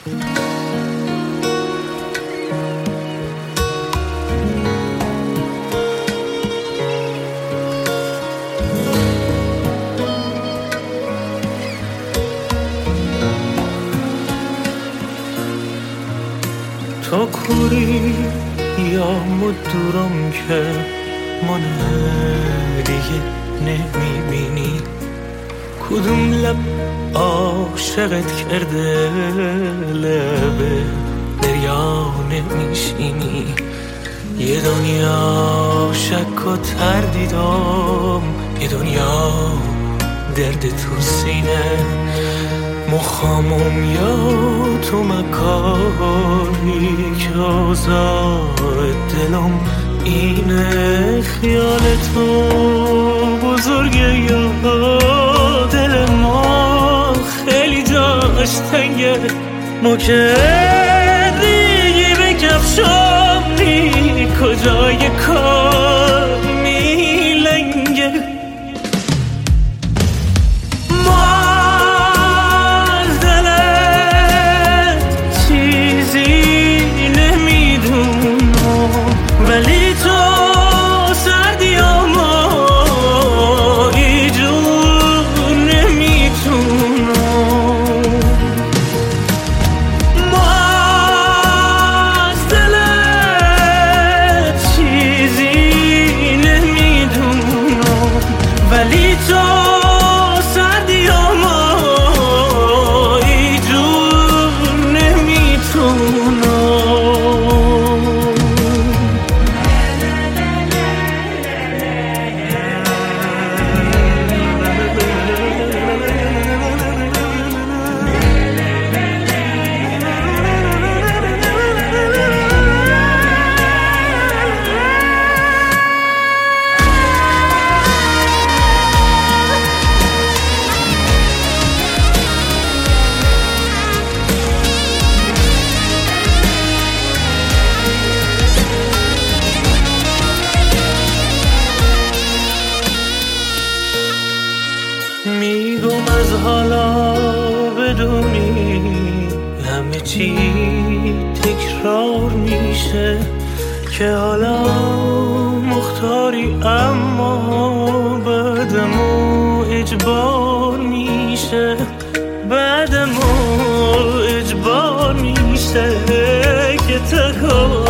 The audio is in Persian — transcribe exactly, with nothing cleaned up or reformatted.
تو کوری یا مدورم که من دیگه نمیبینی، کدوم لب عاشقت کرده لبه دریا نمیشینی. یه دنیا شک و تردیدم، یه دنیا درد تو سینه، مخامم یا تو مکاری که آزاد دلم اینه. خیال تو بزرگه یا دل ما خیلی جاش تنگه، ما که دیگه به کفشام نی کجای کار میلنگه. ولی تو سردی و ما ایجور نمیتونم، ما از دلت چیزی نمیدونم، ولی تو سردی و ما ایجور نمیتونم. میگم از حالا بدونی همه چی تکرار میشه، که حالا مختاری اما بعدمو اجبار میشه، بعدمو اجبار میشه که تکار